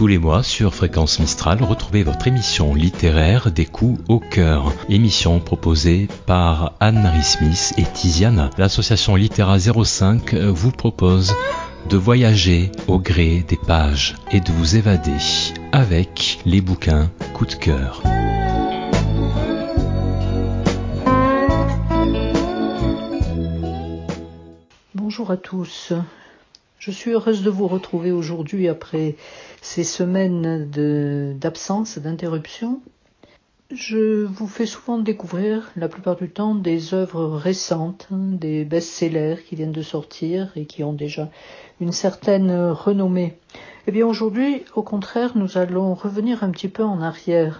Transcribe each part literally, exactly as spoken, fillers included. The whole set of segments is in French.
Tous les mois sur Fréquence Mistral, retrouvez votre émission littéraire des coups au cœur. Émission proposée par Anne-Marie Smith et Tiziana. L'association Littéra zéro cinq vous propose de voyager au gré des pages et de vous évader avec les bouquins coup de cœur. Bonjour à tous. Je suis heureuse de vous retrouver aujourd'hui après ces semaines de, d'absence, d'interruption. Je vous fais souvent découvrir, la plupart du temps, des œuvres récentes, des best-sellers qui viennent de sortir et qui ont déjà une certaine renommée. Eh bien aujourd'hui, au contraire, nous allons revenir un petit peu en arrière.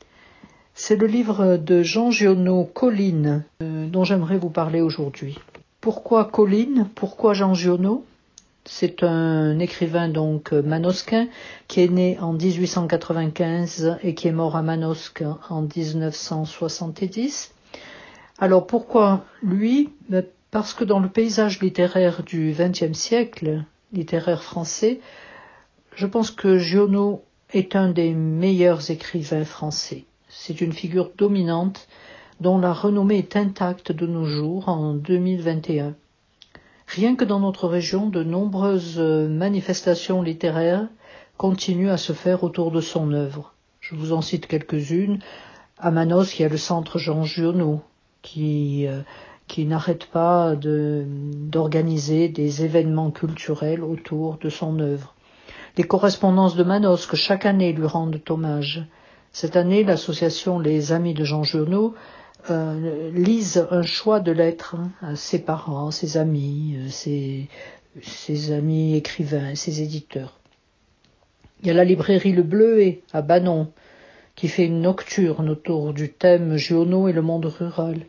C'est le livre de Jean Giono, Colline, euh, dont j'aimerais vous parler aujourd'hui. Pourquoi Colline ? Pourquoi Jean Giono ? C'est un écrivain donc manosquin qui est né en dix-huit cent quatre-vingt-quinze et qui est mort à Manosque en dix-neuf cent soixante-dix. Alors pourquoi lui ? Parce que dans le paysage littéraire du vingtième siècle, littéraire français, je pense que Giono est un des meilleurs écrivains français. C'est une figure dominante dont la renommée est intacte de nos jours en deux mille vingt et un. Rien que dans notre région, de nombreuses manifestations littéraires continuent à se faire autour de son œuvre. Je vous en cite quelques-unes. À Manosque, il y a le centre Jean Giono qui, euh, qui n'arrête pas de, d'organiser des événements culturels autour de son œuvre. Les correspondances de Manosque, chaque année, lui rendent hommage. Cette année, l'association Les Amis de Jean Giono Euh, lisent un choix de lettres à ses parents, ses amis, ses, ses amis écrivains, ses éditeurs. Il y a la librairie Le Bleuet à Banon qui fait une nocturne autour du thème Giono et le monde rural.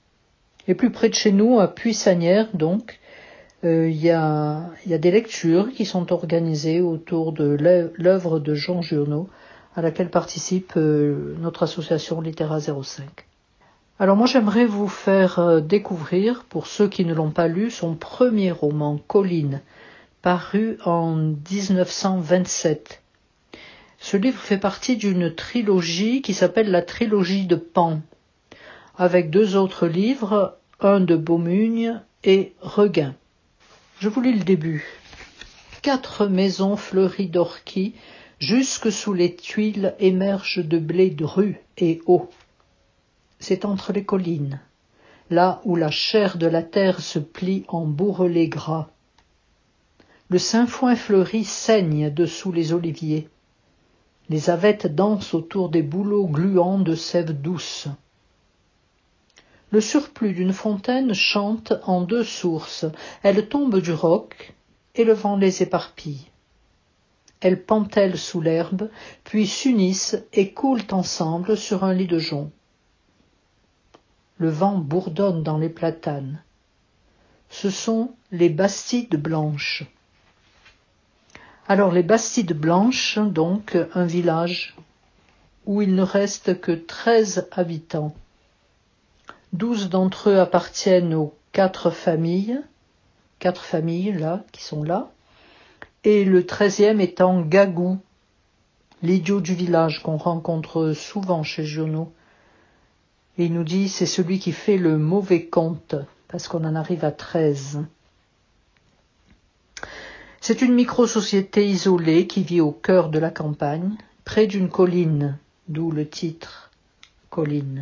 Et plus près de chez nous, à Puy-Sanières, donc, euh, il y a, il y a des lectures qui sont organisées autour de l'œuvre de Jean Giono, à laquelle participe euh, notre association Littéra zéro cinq. Alors moi j'aimerais vous faire découvrir, pour ceux qui ne l'ont pas lu, son premier roman, Colline, paru en dix-neuf cent vingt-sept. Ce livre fait partie d'une trilogie qui s'appelle la trilogie de Pan, avec deux autres livres, un de Beaumugne et Regain. Je vous lis le début. Quatre maisons fleuries d'orchis, jusque sous les tuiles émergent de blé dru et eau. C'est entre les collines, là où la chair de la terre se plie en bourrelets gras. Le sainfoin fleuri saigne dessous les oliviers. Les avettes dansent autour des bouleaux gluants de sève douce. Le surplus d'une fontaine chante en deux sources. Elles tombent du roc et le vent les éparpille. Elles pentèlent sous l'herbe, puis s'unissent et coulent ensemble sur un lit de jonc. Le vent bourdonne dans les platanes. Ce sont les Bastides blanches. Alors les Bastides blanches, donc un village où il ne reste que treize habitants. Douze d'entre eux appartiennent aux quatre familles, quatre familles là, qui sont là, et le treizième étant Gagou, l'idiot du village qu'on rencontre souvent chez Giono. Et il nous dit, c'est celui qui fait le mauvais compte, parce qu'on en arrive à treize. C'est une micro-société isolée qui vit au cœur de la campagne, près d'une colline, d'où le titre, Colline.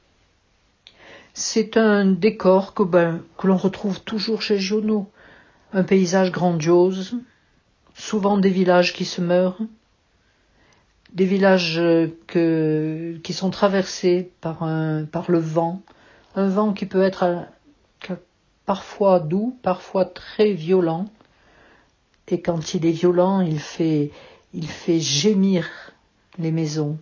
C'est un décor que, ben, que l'on retrouve toujours chez Giono. Un paysage grandiose, souvent des villages qui se meurent, des villages que, qui sont traversés par, un, par le vent, un vent qui peut être parfois doux, parfois très violent, et quand il est violent, il fait, il fait gémir les maisons.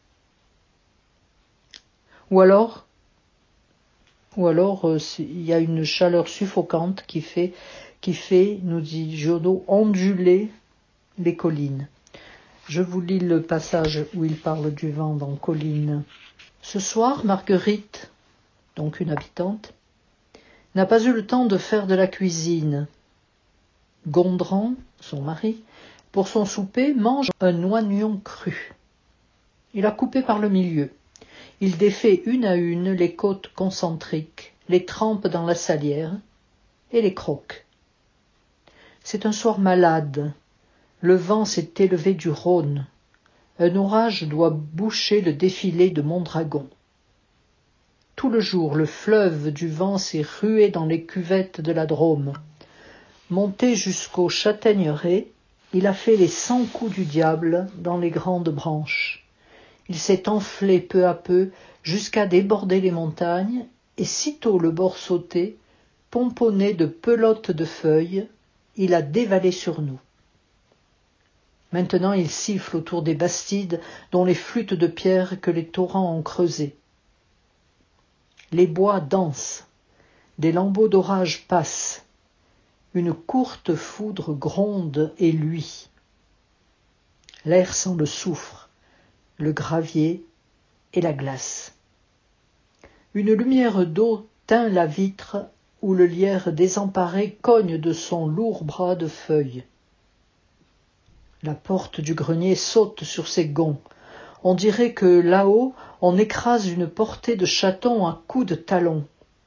Ou alors, ou alors euh, il y a une chaleur suffocante qui fait, qui fait, nous dit Giono, onduler les collines. Je vous lis le passage où il parle du vent dans Colline. Ce soir, Marguerite, donc une habitante, n'a pas eu le temps de faire de la cuisine. Gondran, son mari, Pour son souper, mange un oignon cru. Il a coupé par le milieu. Il défait une à une les côtes concentriques, les trempe dans la salière et les croque. C'est un soir malade. Le vent s'est élevé du Rhône. Un orage doit boucher le défilé de Mondragon. Tout le jour, le fleuve du vent s'est rué dans les cuvettes de la Drôme. Monté jusqu'aux châtaigneraies, il a fait les cent coups du diable dans les grandes branches. Il s'est enflé peu à peu jusqu'à déborder les montagnes, et sitôt le bord sauté, pomponné de pelotes de feuilles, il a dévalé sur nous. Maintenant il siffle autour des bastides dont les flûtes de pierre que les torrents ont creusées. Les bois dansent, des lambeaux d'orage passent, une courte foudre gronde et luit. L'air sent le soufre, le gravier et la glace. Une lumière d'eau teint la vitre où le lierre désemparé cogne de son lourd bras de feuilles. La porte du grenier saute sur ses gonds. On dirait que là-haut, on écrase une portée de chatons à coups de talon.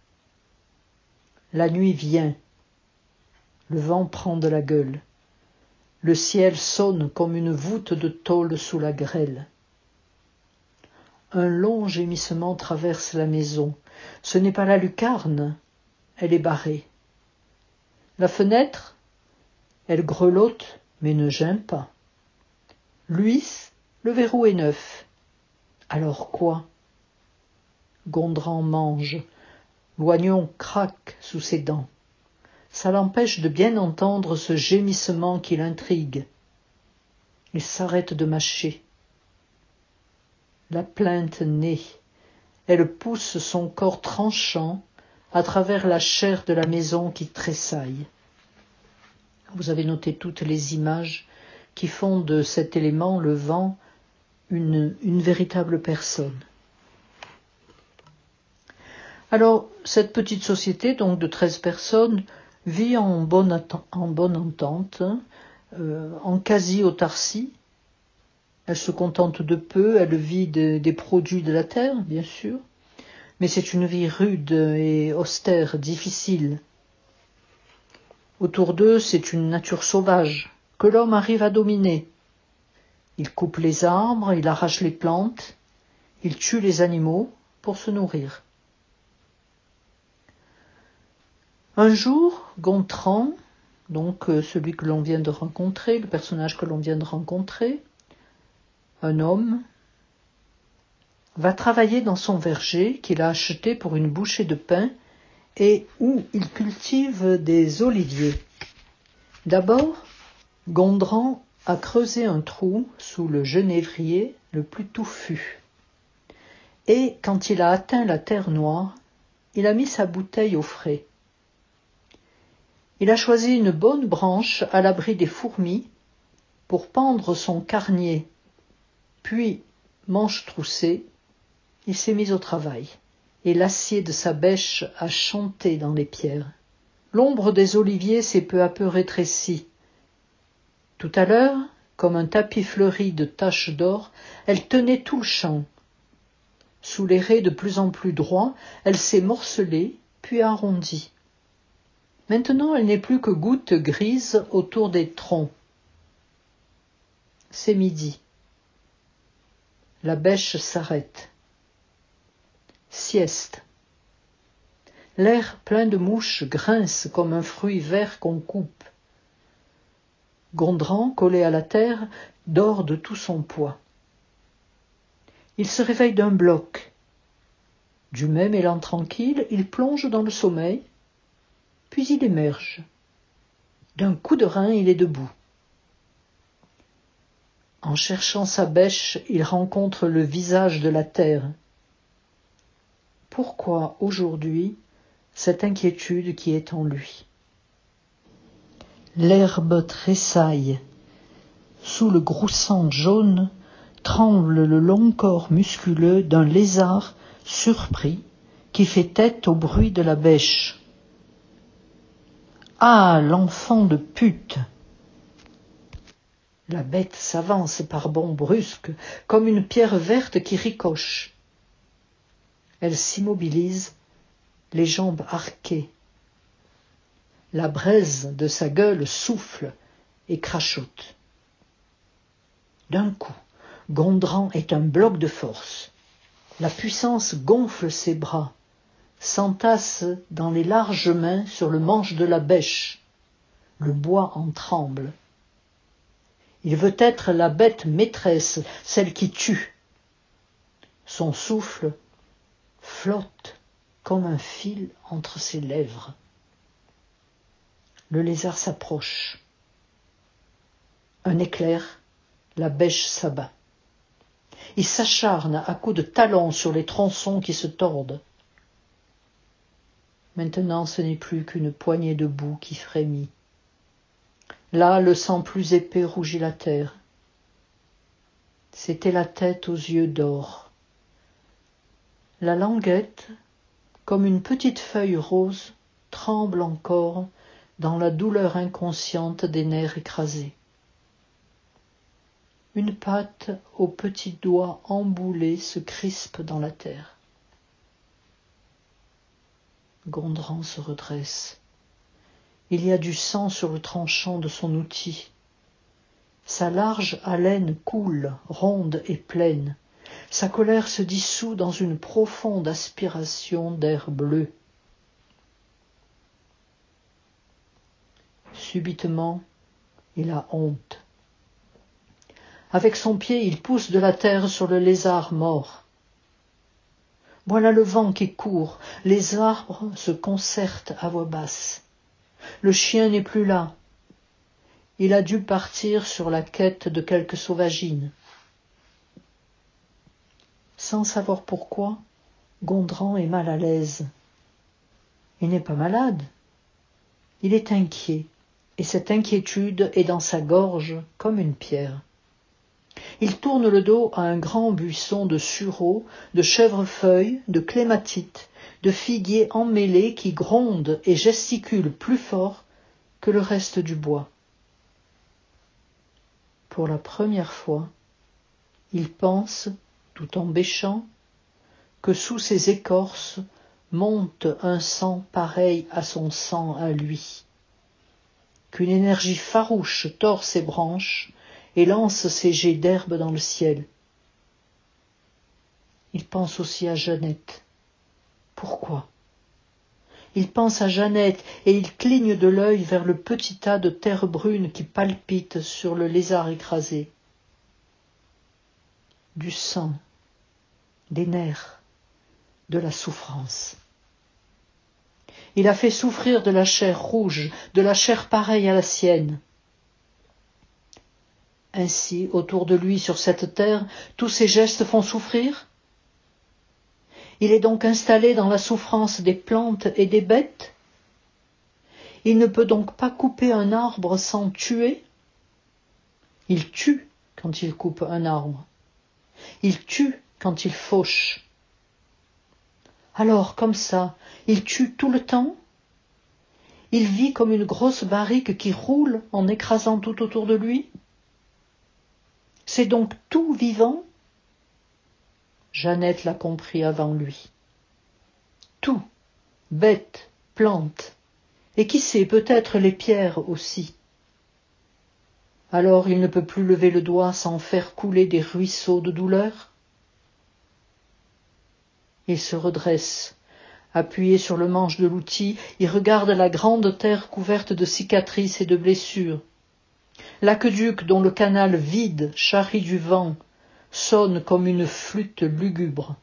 La nuit vient. Le vent prend de la gueule. Le ciel sonne comme une voûte de tôle sous la grêle. Un long gémissement traverse la maison. Ce n'est pas la lucarne, elle est barrée. La fenêtre, elle grelotte, mais ne gêne pas. L'huisse, le verrou est neuf. Alors quoi? Gondran mange. L'oignon craque sous ses dents. Ça l'empêche de bien entendre ce gémissement qui l'intrigue. Il s'arrête de mâcher. La plainte naît. Elle pousse son corps tranchant à travers la chair de la maison qui tressaille. Vous avez noté toutes les images qui font de cet élément, le vent, une, une véritable personne. Alors, cette petite société, donc de treize personnes, vit en bonne, atten- en bonne entente, euh, en quasi-autarcie. Elle se contente de peu, elle vit de, des produits de la terre, bien sûr, mais c'est une vie rude et austère, difficile. Autour d'eux, c'est une nature sauvage que l'homme arrive à dominer. Il coupe les arbres, il arrache les plantes, il tue les animaux pour se nourrir. Un jour, Gontran, donc euh, celui que l'on vient de rencontrer, le personnage que l'on vient de rencontrer, un homme, va travailler dans son verger qu'il a acheté pour une bouchée de pain et où il cultive des oliviers. D'abord, Gondran a creusé un trou sous le genévrier le plus touffu. Et quand il a atteint la terre noire, il a mis sa bouteille au frais. Il a choisi une bonne branche à l'abri des fourmis pour pendre son carnier. Puis, manche troussée, il s'est mis au travail. Et l'acier de sa bêche a chanté dans les pierres. L'ombre des oliviers s'est peu à peu rétrécie. Tout à l'heure, comme un tapis fleuri de taches d'or, elle tenait tout le champ. Sous les raies de plus en plus droits, elle s'est morcelée, puis arrondie. Maintenant, elle n'est plus que gouttes grises autour des troncs. C'est midi. La bêche s'arrête. Sieste. L'air plein de mouches grince comme un fruit vert qu'on coupe. Gondran, collé à la terre, dort de tout son poids. Il se réveille d'un bloc. Du même élan tranquille, il plonge dans le sommeil, puis il émerge. D'un coup de rein, il est debout. En cherchant sa bêche, il rencontre le visage de la terre. Pourquoi aujourd'hui cette inquiétude qui est en lui? L'herbe tressaille. Sous le groussant jaune, tremble le long corps musculeux d'un lézard surpris qui fait tête au bruit de la bêche. Ah, l'enfant de pute! La bête s'avance par bonds brusques, comme une pierre verte qui ricoche. Elle s'immobilise, les jambes arquées. La braise de sa gueule souffle et crachote. D'un coup, Gondran est un bloc de force. La puissance gonfle ses bras, s'entasse dans les larges mains sur le manche de la bêche. Le bois en tremble. Il veut être la bête maîtresse, celle qui tue. Son souffle flotte comme un fil entre ses lèvres. Le lézard s'approche. Un éclair, la bêche s'abat. Il s'acharne à coups de talons sur les tronçons qui se tordent. Maintenant, ce n'est plus qu'une poignée de boue qui frémit. Là, le sang plus épais rougit la terre. C'était la tête aux yeux d'or. La languette, comme une petite feuille rose, tremble encore dans la douleur inconsciente des nerfs écrasés. Une patte aux petits doigts emboulés se crispe dans la terre. Gondran se redresse. Il y a du sang sur le tranchant de son outil. Sa large haleine coule, ronde et pleine. Sa colère se dissout dans une profonde aspiration d'air bleu. Subitement, il a honte. Avec son pied, il pousse de la terre sur le lézard mort. Voilà le vent qui court, les arbres se concertent à voix basse. Le chien n'est plus là. Il a dû partir sur la quête de quelque sauvagine. Sans savoir pourquoi, Gondran est mal à l'aise. Il n'est pas malade. Il est inquiet, et cette inquiétude est dans sa gorge comme une pierre. Il tourne le dos à un grand buisson de sureaux, de chèvrefeuilles, de clématites, de figuiers emmêlés qui grondent et gesticulent plus fort que le reste du bois. Pour la première fois, il pense, tout en bêchant, que sous ses écorces monte un sang pareil à son sang à lui, qu'une énergie farouche tord ses branches et lance ses jets d'herbe dans le ciel. Il pense aussi à Jeannette. Pourquoi ? Il pense à Jeannette et il cligne de l'œil vers le petit tas de terre brune qui palpite sur le lézard écrasé. Du sang, des nerfs, de la souffrance. Il a fait souffrir de la chair rouge, de la chair pareille à la sienne. Ainsi, autour de lui sur cette terre, tous ses gestes font souffrir ? Il est donc installé dans la souffrance des plantes et des bêtes ? Il ne peut donc pas couper un arbre sans tuer ? Il tue quand il coupe un arbre. Il tue quand il fauche. Alors, comme ça, il tue tout le temps ? Il vit comme une grosse barrique qui roule en écrasant tout autour de lui ? C'est donc tout vivant ? Jeannette l'a compris avant lui. Tout, bêtes, plantes, et qui sait, peut-être les pierres aussi. Alors il ne peut plus lever le doigt sans faire couler des ruisseaux de douleur ? Il se redresse, appuyé sur le manche de l'outil, il regarde la grande terre couverte de cicatrices et de blessures. L'aqueduc dont le canal vide charrie du vent, sonne comme une flûte lugubre.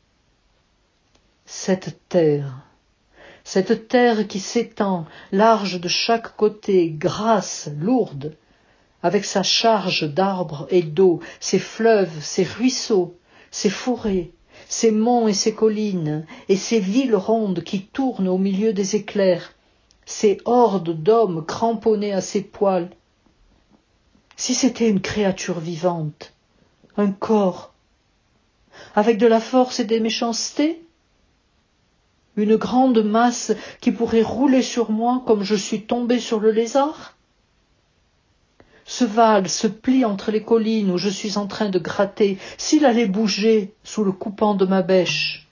Cette terre, cette terre qui s'étend, large de chaque côté, grasse, lourde, avec sa charge d'arbres et d'eau, ses fleuves, ses ruisseaux, ses forêts, ses monts et ses collines, et ses villes rondes qui tournent au milieu des éclairs, ces hordes d'hommes cramponnés à ses poils. Si c'était une créature vivante, un corps, avec de la force et des méchancetés, une grande masse qui pourrait rouler sur moi comme je suis tombé sur le lézard ? Ce Val se plie entre les collines où je suis en train de gratter, s'il allait bouger sous le coupant de ma bêche.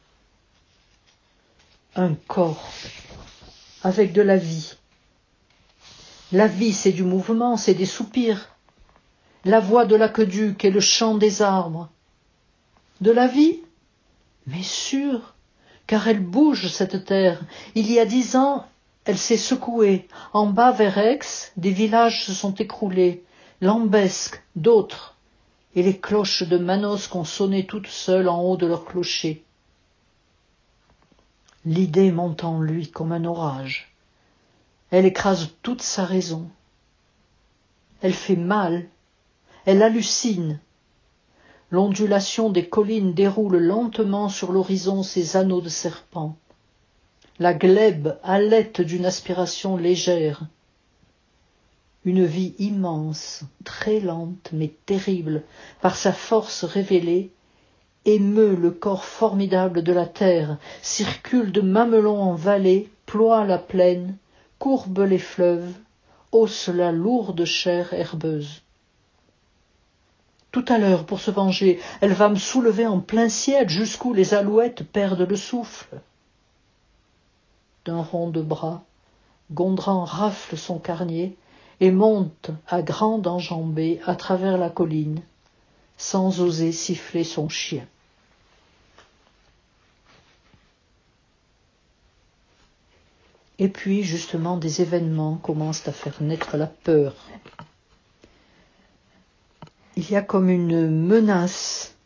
Un corps avec de la vie. La vie, c'est du mouvement, c'est des soupirs. La voix de l'aqueduc et le chant des arbres. De la vie? Mais sûr, car elle bouge, cette terre. Il y a dix ans, elle s'est secouée. En bas, vers Aix, des villages se sont écroulés. Lambesc, d'autres. Et les cloches de Manosque ont sonné toutes seules en haut de leur clocher. L'idée monte en lui comme un orage. Elle écrase toute sa raison. Elle fait mal. Elle hallucine. L'ondulation des collines déroule lentement sur l'horizon ses anneaux de serpent. La glèbe halète d'une aspiration légère. Une vie immense, très lente mais terrible, par sa force révélée, émeut le corps formidable de la terre, circule de mamelon en vallée, ploie la plaine, courbe les fleuves, hausse la lourde chair herbeuse. Tout à l'heure, pour se venger, elle va me soulever en plein ciel jusqu'où les alouettes perdent le souffle. D'un rond de bras, Gondran rafle son carnier et monte à grande enjambée à travers la colline, sans oser siffler son chien. Et puis, justement, des événements commencent à faire naître la peur. Il y a comme une menace,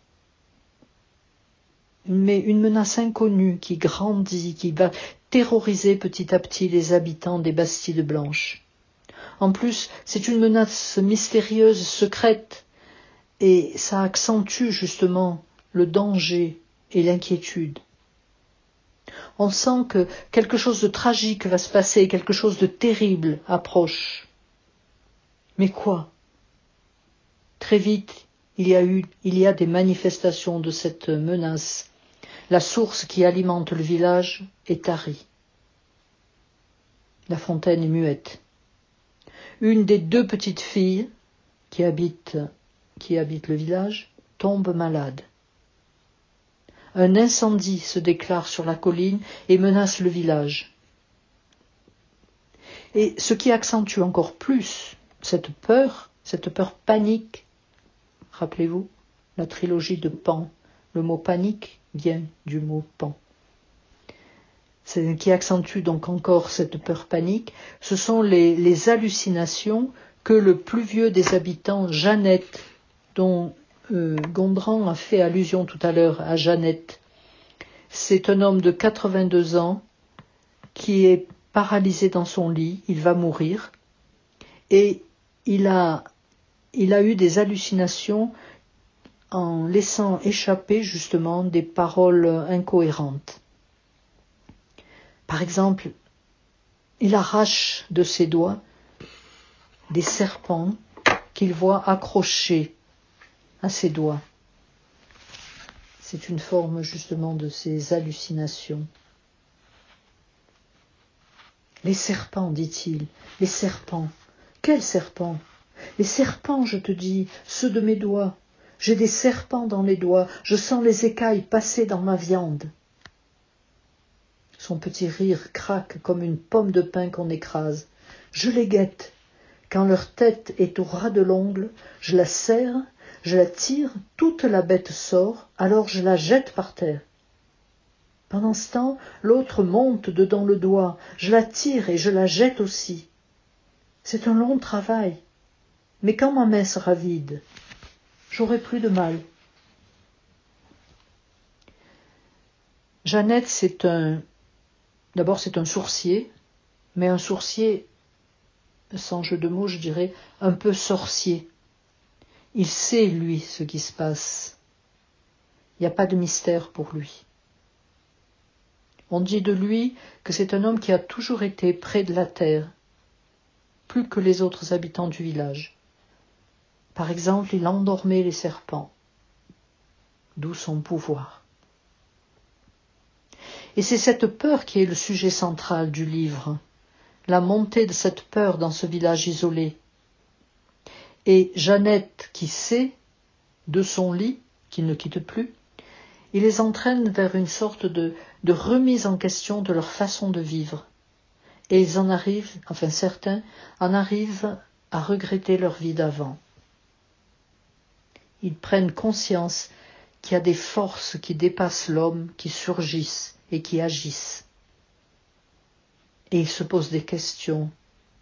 mais une menace inconnue qui grandit, qui va terroriser petit à petit les habitants des Bastides blanches. En plus, c'est une menace mystérieuse, secrète, et ça accentue justement le danger et l'inquiétude. On sent que quelque chose de tragique va se passer, quelque chose de terrible approche. Mais quoi ? Très vite, il y a eu, il y a des manifestations de cette menace. La source qui alimente le village est tarie. La fontaine est muette. Une des deux petites filles qui habitent, qui habitent le village tombe malade. Un incendie se déclare sur la colline et menace le village. Et ce qui accentue encore plus cette peur, cette peur panique, rappelez-vous, la trilogie de Pan, le mot panique vient du mot Pan. C'est, qui accentue donc encore cette peur panique, ce sont les, les hallucinations que le plus vieux des habitants, Jeannette, dont euh, Gondran a fait allusion tout à l'heure à Jeannette. C'est un homme de quatre-vingt-deux ans qui est paralysé dans son lit, il va mourir, et il a, il a eu des hallucinations en laissant échapper justement des paroles incohérentes. Par exemple, il arrache de ses doigts des serpents qu'il voit accrochés à ses doigts. C'est une forme justement de ces hallucinations. Les serpents, dit-il, les serpents. Quels serpents ? Les serpents, je te dis, ceux de mes doigts. J'ai des serpents dans les doigts, je sens les écailles passer dans ma viande. Son petit rire craque comme une pomme de pin qu'on écrase. Je les guette. Quand leur tête est au ras de l'ongle, je la serre, je la tire, toute la bête sort, alors je la jette par terre. Pendant ce temps, l'autre monte dedans le doigt, je la tire et je la jette aussi. C'est un long travail, mais quand ma main sera vide, j'aurai plus de mal. Jeannette, c'est un... D'abord, c'est un sourcier, mais un sourcier, sans jeu de mots, je dirais, un peu sorcier. Il sait, lui, ce qui se passe. Il n'y a pas de mystère pour lui. On dit de lui que c'est un homme qui a toujours été près de la terre, plus que les autres habitants du village. Par exemple, il endormait les serpents, d'où son pouvoir. Et c'est cette peur qui est le sujet central du livre, la montée de cette peur dans ce village isolé. Et Jeannette, qui sait, de son lit, qu'il ne quitte plus, il les entraîne vers une sorte de, de remise en question de leur façon de vivre. Et ils en arrivent, enfin certains, en arrivent à regretter leur vie d'avant. Ils prennent conscience qu'il y a des forces qui dépassent l'homme, qui surgissent et qui agissent. Et ils se posent des questions.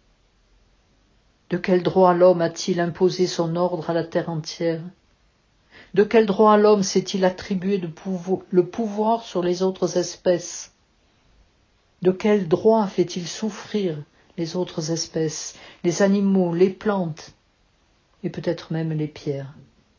De quel droit l'homme a-t-il imposé son ordre à la terre entière? De quel droit l'homme s'est-il attribué de pouvo- le pouvoir sur les autres espèces? De quel droit fait-il souffrir les autres espèces, les animaux, les plantes, et peut-être même les pierres?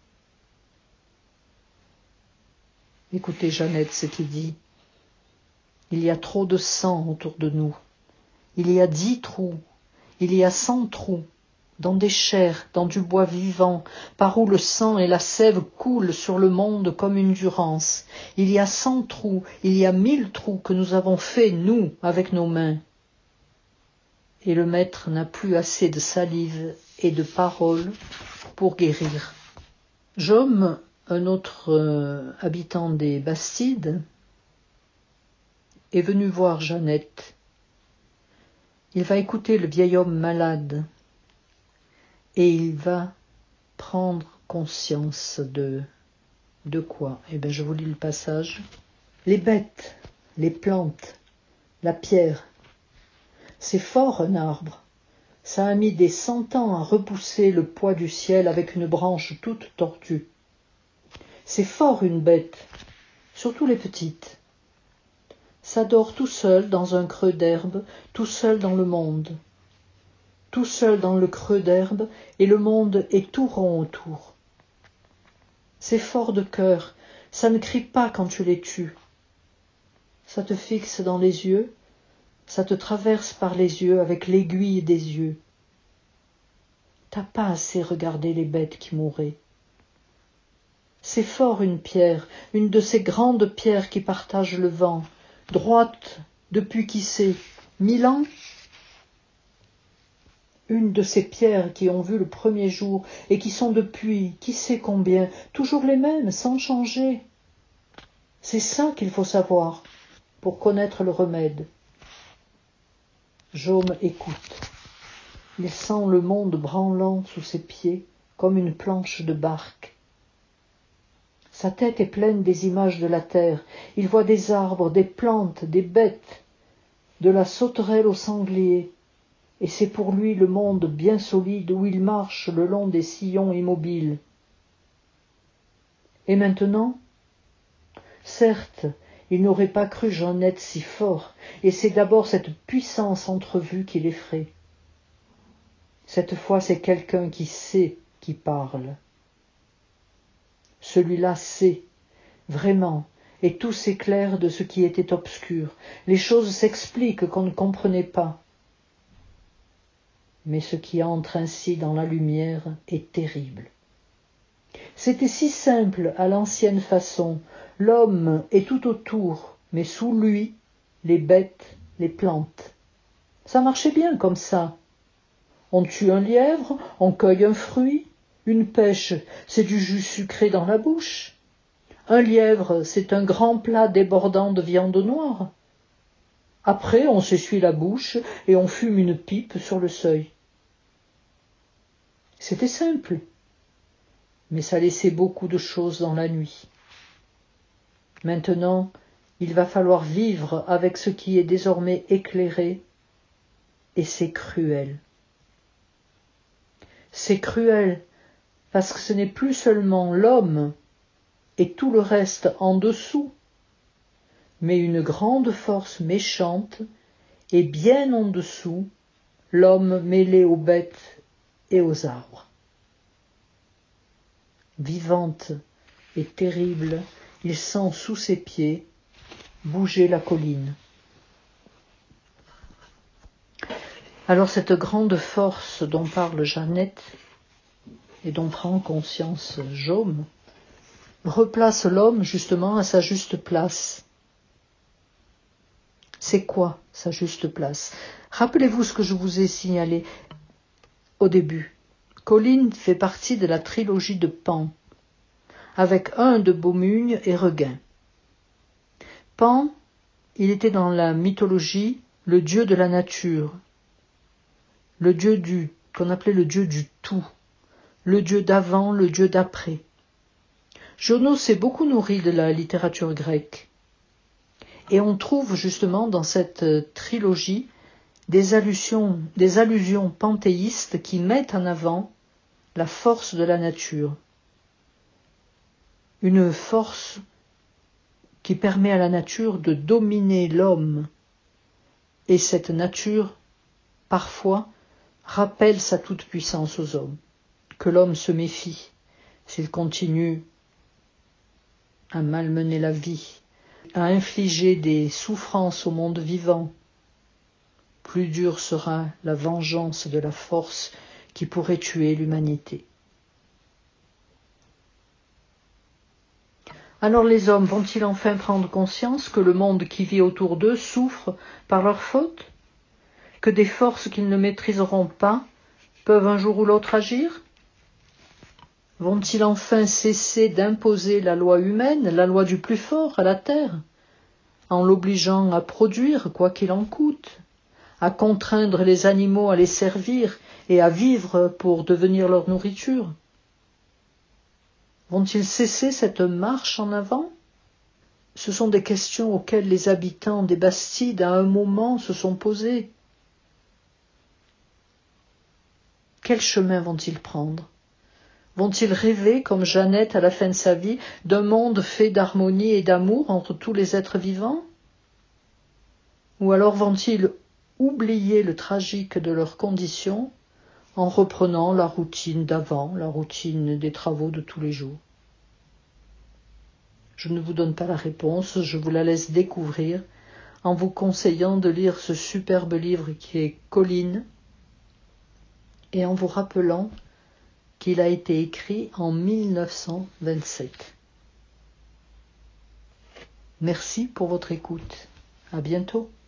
Écoutez Jeannette ce qu'il dit. Il y a trop de sang autour de nous. Il y a dix trous, il y a cent trous, dans des chairs, dans du bois vivant, par où le sang et la sève coulent sur le monde comme une durance. Il y a cent trous, il y a mille trous que nous avons faits, nous, avec nos mains. Et le maître n'a plus assez de salive et de paroles pour guérir. Jaume, un autre euh, habitant des Bastides, est venu voir Jeannette. Il va écouter le vieil homme malade et il va prendre conscience de, de quoi? Eh bien, je vous lis le passage. Les bêtes, les plantes, la pierre. C'est fort un arbre. Ça a mis des cent ans à repousser le poids du ciel avec une branche toute tortue. C'est fort une bête, surtout les petites. Ça dort tout seul dans un creux d'herbe, tout seul dans le monde. Tout seul dans le creux d'herbe, et le monde est tout rond autour. C'est fort de cœur, ça ne crie pas quand tu les tues. Ça te fixe dans les yeux, ça te traverse par les yeux avec l'aiguille des yeux. T'as pas assez regardé les bêtes qui mouraient. C'est fort une pierre, une de ces grandes pierres qui partagent le vent, droite depuis qui sait, mille ans. Une de ces pierres qui ont vu le premier jour et qui sont depuis, qui sait combien, toujours les mêmes, sans changer. C'est ça qu'il faut savoir pour connaître le remède. Jaume écoute. Il sent le monde branlant sous ses pieds comme une planche de barque. Sa tête est pleine des images de la terre. Il voit des arbres, des plantes, des bêtes, de la sauterelle au sanglier. Et c'est pour lui le monde bien solide où il marche le long des sillons immobiles. Et maintenant, certes, il n'aurait pas cru Jeannette si fort, et c'est d'abord cette puissance entrevue qui l'effraie. Cette fois, c'est quelqu'un qui sait qui parle. Celui-là sait, vraiment, et tout s'éclaire de ce qui était obscur. Les choses s'expliquent qu'on ne comprenait pas. Mais ce qui entre ainsi dans la lumière est terrible. C'était si simple à l'ancienne façon. L'homme est tout autour, mais sous lui, les bêtes, les plantes. Ça marchait bien comme ça. On tue un lièvre, on cueille un fruit. Une pêche, c'est du jus sucré dans la bouche. Un lièvre, c'est un grand plat débordant de viande noire. Après, on s'essuie la bouche et on fume une pipe sur le seuil. C'était simple, mais ça laissait beaucoup de choses dans la nuit. Maintenant, il va falloir vivre avec ce qui est désormais éclairé, et c'est cruel. C'est cruel parce que ce n'est plus seulement l'homme et tout le reste en dessous, mais une grande force méchante, et bien en dessous, l'homme mêlé aux bêtes et aux arbres. Vivante et terrible, il sent sous ses pieds bouger la colline. Alors cette grande force dont parle Jeannette et dont prend conscience Jaume replace l'homme justement à sa juste place. C'est quoi sa juste place? Rappelez-vous ce que je vous ai signalé au début. Colline fait partie de la trilogie de Pan, avec un de Beaumugne et Regain. Pan, il était dans la mythologie le dieu de la nature, le dieu du, qu'on appelait le dieu du tout, le dieu d'avant, le dieu d'après. Giono s'est beaucoup nourri de la littérature grecque. Et on trouve justement dans cette trilogie des allusions, des allusions panthéistes qui mettent en avant la force de la nature. Une force qui permet à la nature de dominer l'homme. Et cette nature, parfois, rappelle sa toute-puissance aux hommes, que l'homme se méfie s'il continue à malmener la vie, à infliger des souffrances au monde vivant. Plus dure sera la vengeance de la force qui pourrait tuer l'humanité. Alors les hommes vont-ils enfin prendre conscience que le monde qui vit autour d'eux souffre par leur faute, que des forces qu'ils ne maîtriseront pas peuvent un jour ou l'autre agir? Vont-ils enfin cesser d'imposer la loi humaine, la loi du plus fort à la terre, en l'obligeant à produire quoi qu'il en coûte, à contraindre les animaux à les servir et à vivre pour devenir leur nourriture? Vont-ils cesser cette marche en avant? Ce sont des questions auxquelles les habitants des Bastides à un moment se sont posées. Quel chemin vont-ils prendre? Vont-ils rêver, comme Jeannette à la fin de sa vie, d'un monde fait d'harmonie et d'amour entre tous les êtres vivants? Ou alors vont-ils oublier le tragique de leurs conditions en reprenant la routine d'avant, la routine des travaux de tous les jours? Je ne vous donne pas la réponse, je vous la laisse découvrir en vous conseillant de lire ce superbe livre qui est Colline et en vous rappelant qu'il a été écrit en mille neuf cent vingt-sept. Merci pour votre écoute. À bientôt.